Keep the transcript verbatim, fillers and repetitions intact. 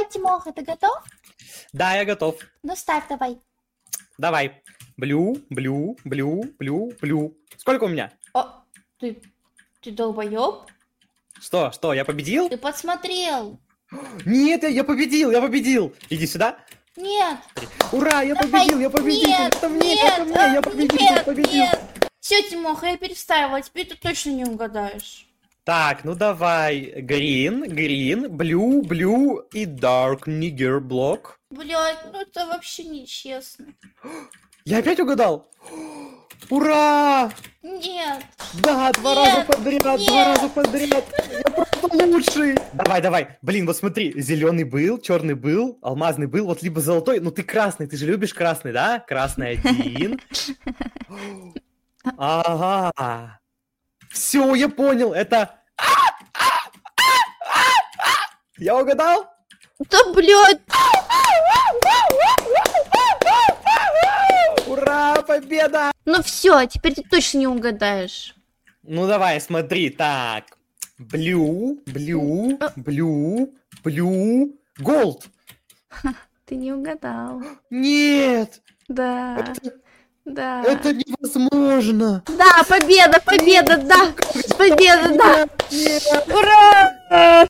давай, Тимоха, ты готов? Да, я готов. Ну, ставь давай. Давай. Блю, блю, блю, блю, блю. Сколько у меня? О, ты, ты долбоёб? Что, что, я победил? Ты подсмотрел. Нет, я, я победил, я победил. Иди сюда. Нет. Ура, я Давай. победил, я победил. Нет, это мне, нет, это мне, я а, победил, нет, победил. Нет. Все, Тимоха, я переставила, теперь ты точно не угадаешь. Так, ну давай. Green, green, blue, blue и dark nigger block. Блядь, ну это вообще нечестно. Я опять угадал? Ура! Нет. Да, два Нет, раза подряд, нет. два раза подряд. Я просто лучший. Давай, давай. Блин, вот смотри, зеленый был, черный был, алмазный был, вот либо золотой. Ну ты красный, ты же любишь красный, да? Красный один. Ага. Все, я понял, это... Я угадал? Да, блядь. Ура, победа! Ну все, теперь ты точно не угадаешь. Ну давай, смотри, так. Блю, блю, блю, блю, голд. Ты не угадал. Нет, Да. это, Да. это невозможно. Да, победа, победа, да. Победа, да. Нет. Ура!